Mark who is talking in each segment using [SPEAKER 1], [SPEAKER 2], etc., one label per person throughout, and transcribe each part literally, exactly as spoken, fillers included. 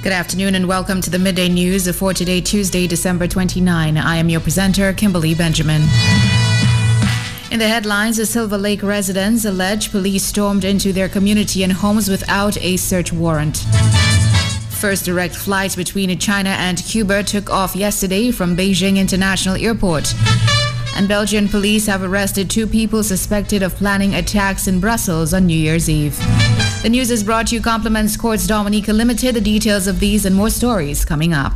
[SPEAKER 1] Good afternoon and welcome to the Midday News for today, Tuesday, December twenty-ninth. I am your presenter, Kimberly Benjamin. In the headlines, the Silver Lake residents allege police stormed into their community and homes without a search warrant. First direct flight between China and Cuba took off yesterday from Beijing International Airport. And Belgian police have arrested two people suspected of planning attacks in Brussels on New Year's Eve. The news is brought to you compliments Courts Dominica Limited. The details of these and more stories coming up.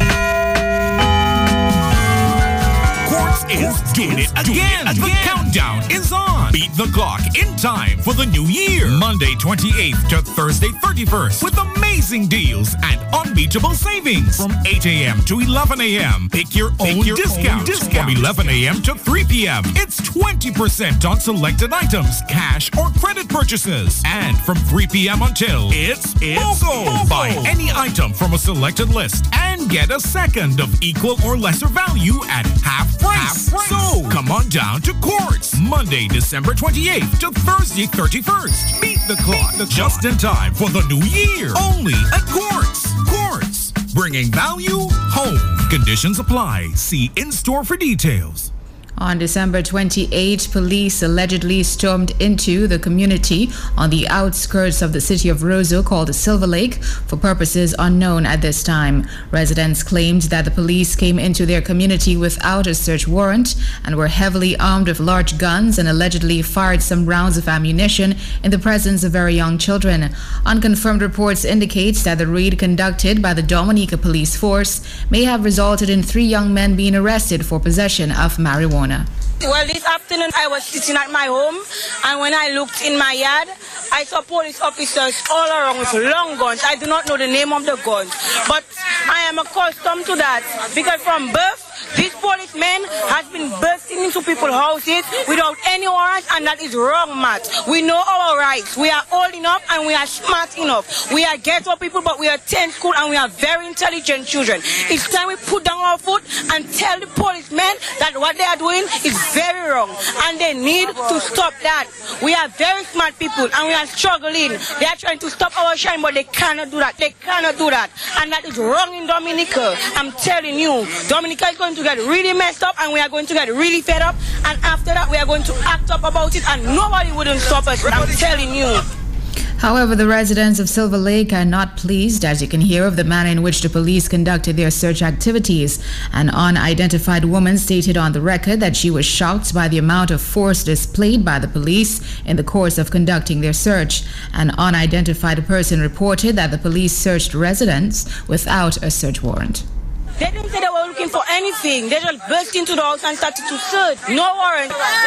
[SPEAKER 2] Quartz is doing it again. The countdown is on. Beat the clock in time for the new year. Monday twenty-eighth to Thursday thirty-first with amazing deals and unbeatable savings from eight a.m. to eleven a.m. Pick your Pick own your discount. Own discount. From eleven a.m. to three p.m. It's twenty percent on selected items, cash or credit purchases. And from three p.m. until it's it's BOGO. Buy any item from a selected list and get a second of equal or lesser value at half price. Half price. So come on down to Quartz Monday, December twenty-eighth to Thursday thirty-first. Beat the clock. Beat the just clock. In time for the new year. Only at Quartz. Quartz, bringing value home. Conditions apply. See in-store for details.
[SPEAKER 1] On December twenty-eighth, police allegedly stormed into the community on the outskirts of the city of Roseau called Silver Lake for purposes unknown at this time. Residents claimed that the police came into their community without a search warrant and were heavily armed with large guns and allegedly fired some rounds of ammunition in the presence of very young children. Unconfirmed reports indicate that the raid conducted by the Dominica Police Force may have resulted in three young men being arrested for possession of marijuana.
[SPEAKER 3] Well, this afternoon I was sitting at my home, and when I looked in my yard, I saw police officers all around with long guns. I do not know the name of the guns, but I am accustomed to that because from birth, this policeman has been bursting into people's houses without any warrant, and that is wrong, Matt. We know our rights. We are old enough and we are smart enough. We are ghetto people, but we are ten school and we are very intelligent children. It's time we put down our foot and tell the policemen that what they are doing is very wrong, and they need to stop that. We are very smart people and we are struggling. They are trying to stop our shine, but they cannot do that. They cannot do that, and that is wrong in Dominica. I'm telling you, Dominica is going to get really messed up, and we are going to get really fed up, and after that we are going to act up about it, and nobody wouldn't stop us. I'm telling you.
[SPEAKER 1] However, the residents of Silver Lake are not pleased, as you can hear, of the manner in which the police conducted their search activities. An unidentified woman stated on the record that she was shocked by the amount of force displayed by the police in the course of conducting their search. An unidentified person reported that the police searched residents without a search warrant.
[SPEAKER 3] They didn't say they were looking for anything. They just burst into the house and started to search. No warrant.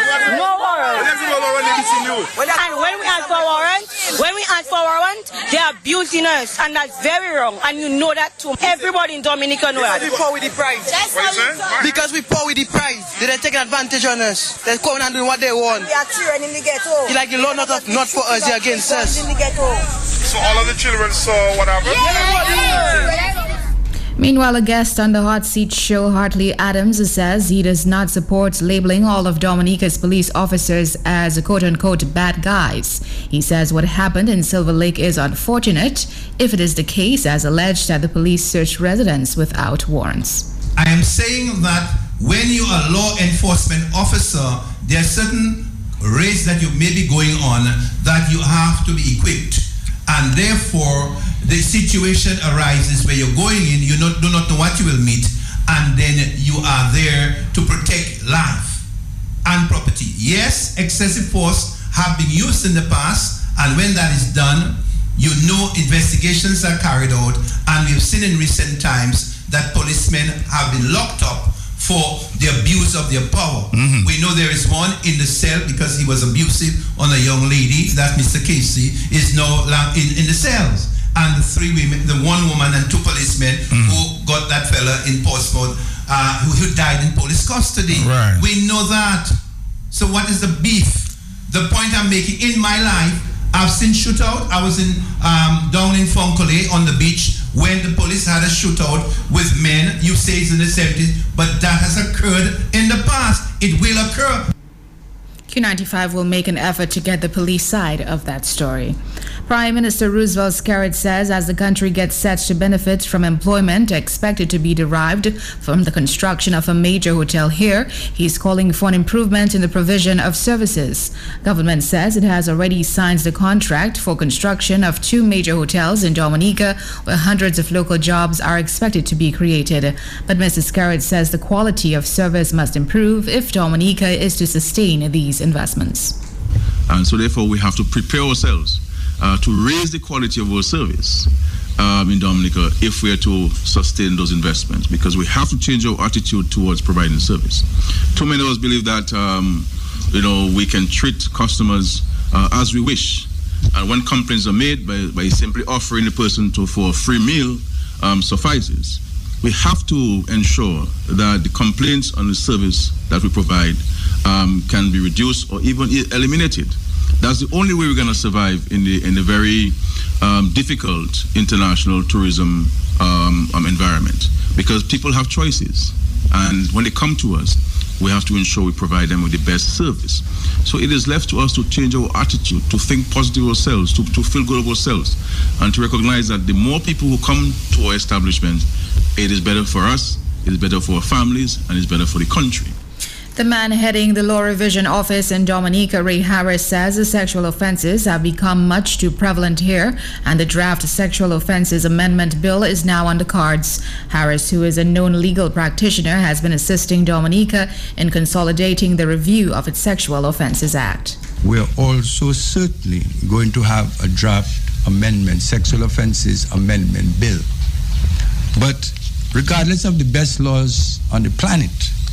[SPEAKER 3] No warrant. And when we ask for warrant, when we ask for warrant, they are abusing us, and that's very wrong. And you know that too. Everybody in Dominica knows that.
[SPEAKER 4] Because we poor with the price. Because we poor with the price. They didn't take advantage on us. They're coming and doing what they want.
[SPEAKER 3] They are children in the ghetto.
[SPEAKER 4] It's like the law not, of, not for us, they're against us.
[SPEAKER 3] In the ghetto.
[SPEAKER 5] So all of the children saw what happened?
[SPEAKER 3] Yeah.
[SPEAKER 1] Meanwhile, a guest on the Hot Seat show, Hartley Adams, says he does not support labeling all of Dominica's police officers as quote-unquote bad guys. He says what happened in Silver Lake is unfortunate if it is the case as alleged that the police searched residents without warrants.
[SPEAKER 6] I am saying that when you are a law enforcement officer, there are certain raids that you may be going on that you have to be equipped, and therefore the situation arises where you're going in, you not, do not know what you will meet, and then you are there to protect life and property. Yes, excessive force have been used in the past, and when that is done, you know investigations are carried out, and we've seen in recent times that policemen have been locked up for the abuse of their power. Mm-hmm. We know there is one in the cell because he was abusive on a young lady, that Mister Casey is now in, in the cells. And the three women, the one woman and two policemen mm. who got that fella in Portsmouth, uh, who, who died in police custody.
[SPEAKER 2] Right.
[SPEAKER 6] We know that. So what is the beef? The point I'm making, in my life, I've seen shootout. I was in um, down in Fonkole on the beach when the police had a shootout with men. You say it's in the seventies, but that has occurred in the past. It will occur.
[SPEAKER 1] Q ninety-five will make an effort to get the police side of that story. Prime Minister Roosevelt Skerrit says as the country gets set to benefit from employment expected to be derived from the construction of a major hotel here, he's calling for an improvement in the provision of services. Government says it has already signed the contract for construction of two major hotels in Dominica, where hundreds of local jobs are expected to be created. But Mister Skerrit says the quality of service must improve if Dominica is to sustain these investments.
[SPEAKER 7] And so therefore we have to prepare ourselves uh, to raise the quality of our service um, in Dominica if we are to sustain those investments, because we have to change our attitude towards providing service. Too many of us believe that um, you know, we can treat customers uh, as we wish, and when complaints are made by, by simply offering the person to, for a free meal um, suffices. We have to ensure that the complaints on the service that we provide um, can be reduced or even eliminated. That's the only way we're going to survive in the in a very um, difficult international tourism um, um, environment, because people have choices, and when they come to us, we have to ensure we provide them with the best service. So it is left to us to change our attitude, to think positive ourselves, to, to feel good of ourselves, and to recognize that the more people who come to our establishment, it is better for us, it is better for our families, and it's better for the country.
[SPEAKER 1] The man heading the Law Revision Office in Dominica, Ray Harris, says the sexual offenses have become much too prevalent here, and the draft Sexual Offenses Amendment Bill is now on the cards. Harris, who is a known legal practitioner, has been assisting Dominica in consolidating the review of its Sexual Offenses Act.
[SPEAKER 8] We're also certainly going to have a draft amendment, Sexual Offenses Amendment Bill. But regardless of the best laws on the planet,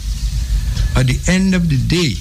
[SPEAKER 8] at the end of the day,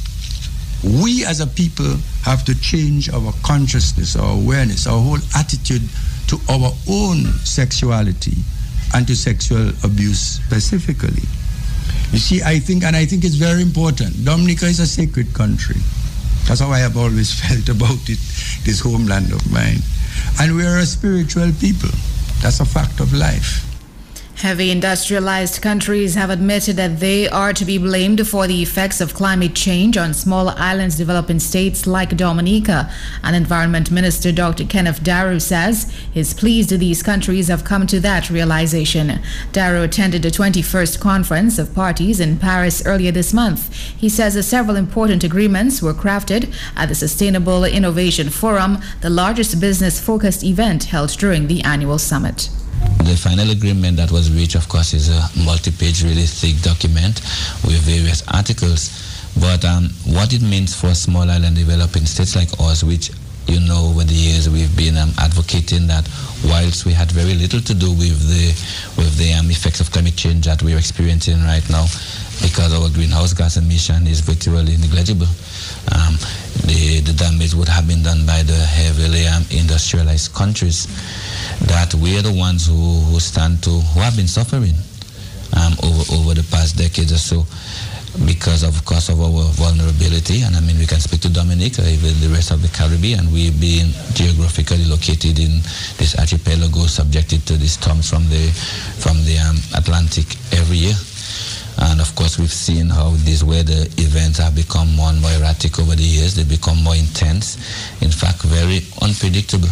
[SPEAKER 8] we as a people have to change our consciousness, our awareness, our whole attitude to our own sexuality and to sexual abuse specifically. You see, I think, and I think it's very important, Dominica is a sacred country. That's how I have always felt about it, this homeland of mine. And we are a spiritual people. That's a fact of life.
[SPEAKER 1] Heavy industrialized countries have admitted that they are to be blamed for the effects of climate change on small islands developing states like Dominica. And Environment Minister Doctor Kenneth Darrow says he's pleased these countries have come to that realization. Darrow attended the twenty-first Conference of Parties in Paris earlier this month. He says that several important agreements were crafted at the Sustainable Innovation Forum, the largest business-focused event held during the annual summit.
[SPEAKER 9] The final agreement that was reached, of course, is a multi-page, really thick document with various articles. But um, what it means for small island developing states like us, which, you know, over the years we've been um, advocating that whilst we had very little to do with the with the um, effects of climate change that we're experiencing right now, because our greenhouse gas emission is virtually negligible. Um, the, the damage would have been done by the heavily um, industrialized countries, that we are the ones who, who stand to, who have been suffering um, over, over the past decades or so, because of course of our vulnerability. And I mean, we can speak to Dominica, even the rest of the Caribbean. We've been geographically located in this archipelago, subjected to the storms from the, from the um, Atlantic every year. And of course, we've seen how these weather events have become more and more erratic over the years. They become more intense, in fact, very unpredictable.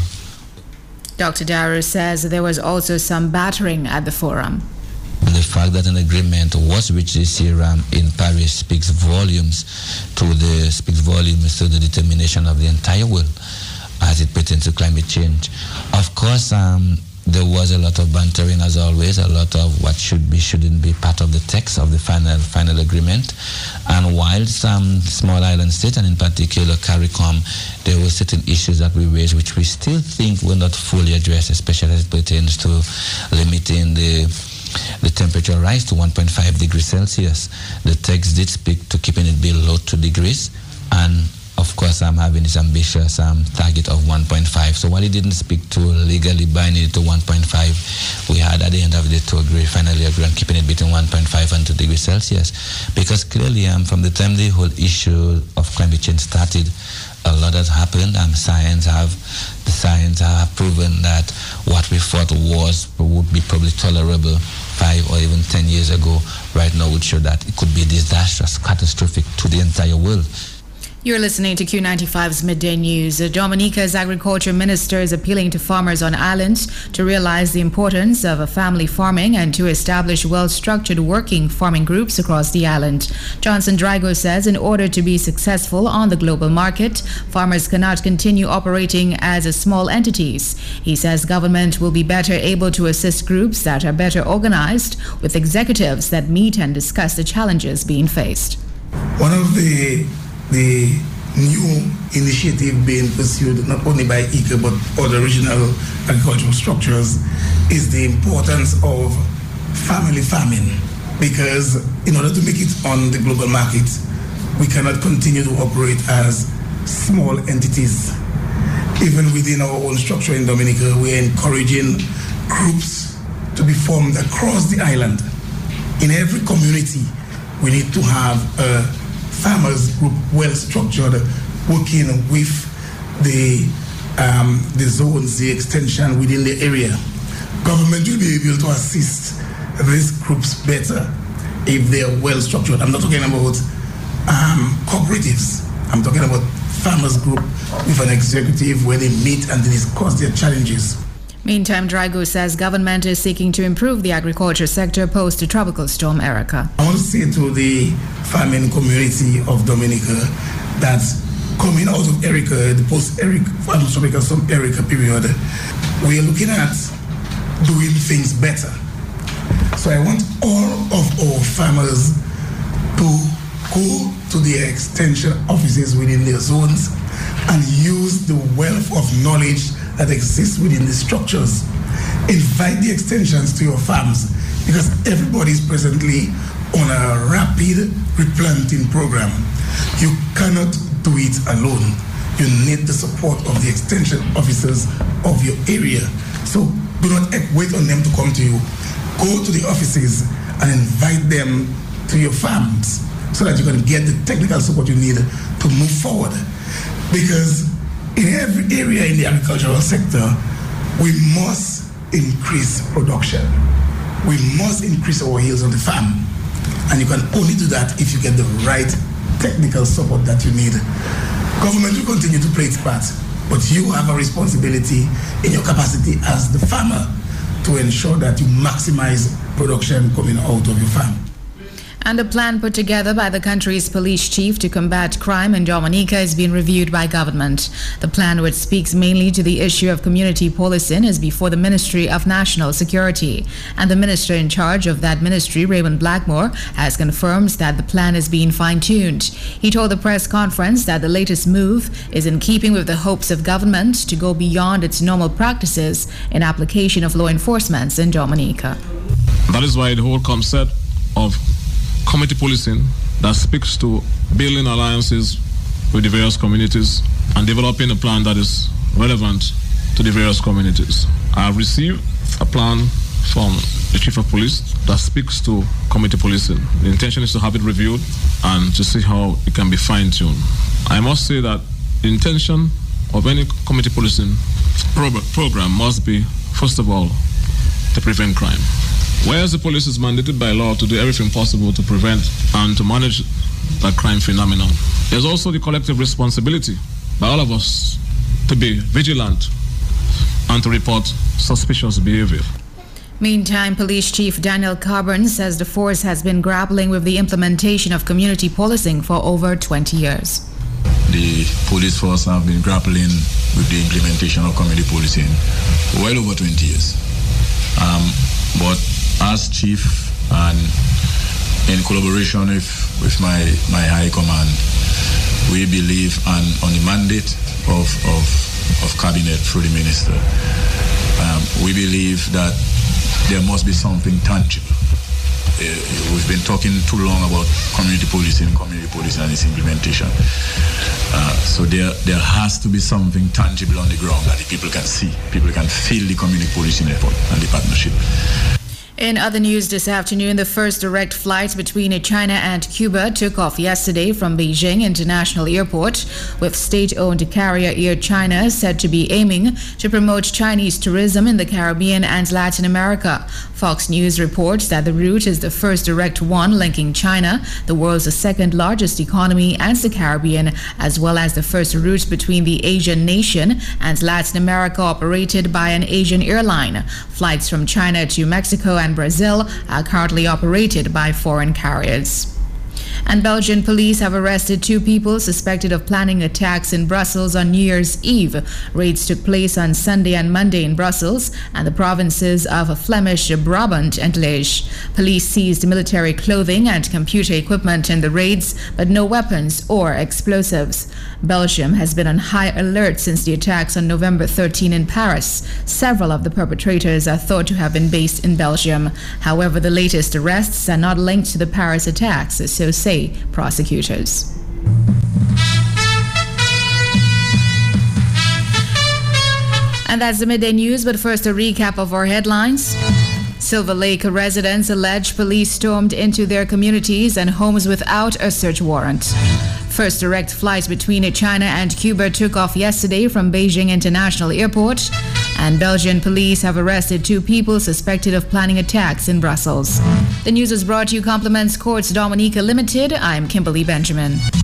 [SPEAKER 1] Doctor Darrow says there was also some battering at the forum.
[SPEAKER 9] The fact that an agreement was reached this year um, in Paris speaks volumes to the speaks volumes to the determination of the entire world as it pertains to climate change. Of course, um, there was a lot of bantering, as always, a lot of what should be, shouldn't be part of the text of the final final agreement. And while some small island states, and in particular CARICOM, there were certain issues that we raised which we still think were not fully addressed, especially as it pertains to limiting the the temperature rise to one point five degrees Celsius. The text did speak to keeping it below two degrees, and of course I'm having this ambitious um, target of one point five. So while it didn't speak to legally binding it to one point five, we had at the end of the day to agree, finally agree on keeping it between one point five and two degrees Celsius. Because clearly um, from the time the whole issue of climate change started, a lot has happened, and science have the science have proven that what we thought was would be probably tolerable five or even ten years ago, right now would show that it could be disastrous, catastrophic to the entire world.
[SPEAKER 1] You're listening to Q ninety-five's Midday News. Dominica's agriculture minister is appealing to farmers on islands to realize the importance of family farming and to establish well-structured working farming groups across the island. Johnson Drago says in order to be successful on the global market, farmers cannot continue operating as small entities. He says government will be better able to assist groups that are better organized with executives that meet and discuss the challenges being faced.
[SPEAKER 10] One of the the new initiative being pursued not only by I C A but other regional agricultural structures is the importance of family farming, because in order to make it on the global market, we cannot continue to operate as small entities. Even within our own structure in Dominica, we are encouraging groups to be formed across the island. In every community, we need to have a farmers group well structured, working with the um, the zones, the extension within the area. Government will be able to assist these groups better if they are well structured. I'm not talking about um, cooperatives. I'm talking about farmers group with an executive where they meet and they discuss their challenges.
[SPEAKER 1] Meantime, Drago says government is seeking to improve the agriculture sector post the tropical storm Erica.
[SPEAKER 10] I want to say to the farming community of Dominica that coming out of Erica, the post-Erica, tropical storm Erica period, we are looking at doing things better. So I want all of our farmers to go to the extension offices within their zones and use the wealth of knowledge that exists within the structures. Invite the extensions to your farms, because everybody is presently on a rapid replanting program. You cannot do it alone. You need the support of the extension officers of your area. So do not wait on them to come to you. Go to the offices and invite them to your farms so that you can get the technical support you need to move forward. Because in every area in the agricultural sector, we must increase production. We must increase our yields on the farm. And you can only do that if you get the right technical support that you need. Government will continue to play its part, but you have a responsibility in your capacity as the farmer to ensure that you maximize production coming out of your farm.
[SPEAKER 1] And a plan put together by the country's police chief to combat crime in Dominica is being reviewed by government. The plan, which speaks mainly to the issue of community policing, is before the Ministry of National Security. And the minister in charge of that ministry, Raymond Blackmore, has confirmed that the plan is being fine-tuned. He told the press conference that the latest move is in keeping with the hopes of government to go beyond its normal practices in application of law enforcement in Dominica.
[SPEAKER 11] That is why the whole concept of community policing that speaks to building alliances with the various communities and developing a plan that is relevant to the various communities. I have received a plan from the Chief of Police that speaks to community policing. The intention is to have it reviewed and to see how it can be fine-tuned. I must say that the intention of any community policing pro- program must be, first of all, to prevent crime. Whereas the police is mandated by law to do everything possible to prevent and to manage that crime phenomenon, there's also the collective responsibility by all of us to be vigilant and to report suspicious behavior.
[SPEAKER 1] Meantime, Police Chief Daniel Carburn says the force has been grappling with the implementation of community policing for over twenty years.
[SPEAKER 12] The police force have been grappling with the implementation of community policing for well over twenty years. Um, but as chief and in collaboration with, with my, my high command, we believe and on the mandate of, of, of cabinet through the minister, um, we believe that there must be something tangible. Uh, we've been talking too long about community policing, community policing and its implementation. Uh, so there, there has to be something tangible on the ground that the people can see. People can feel the community policing effort and the partnership.
[SPEAKER 1] In other news this afternoon, the first direct flight between China and Cuba took off yesterday from Beijing International Airport, with state-owned carrier Air China said to be aiming to promote Chinese tourism in the Caribbean and Latin America. Fox News reports that the route is the first direct one linking China, the world's second largest economy, and the Caribbean, as well as the first route between the Asian nation and Latin America operated by an Asian airline. Flights from China to Mexico and Brazil are currently operated by foreign carriers. And Belgian police have arrested two people suspected of planning attacks in Brussels on New Year's Eve. Raids took place on Sunday and Monday in Brussels and the provinces of Flemish Brabant and Liege. Police seized military clothing and computer equipment in the raids, but no weapons or explosives. Belgium has been on high alert since the attacks on November thirteenth in Paris. Several of the perpetrators are thought to have been based in Belgium. However, the latest arrests are not linked to the Paris attacks, so say prosecutors. And that's the midday news, but first a recap of our headlines. Silver Lake residents allege police stormed into their communities and homes without a search warrant. First direct flight between China and Cuba took off yesterday from Beijing International Airport, and Belgian police have arrested two people suspected of planning attacks in Brussels. The news was brought to you compliments Courts Dominica Limited. I'm Kimberly Benjamin.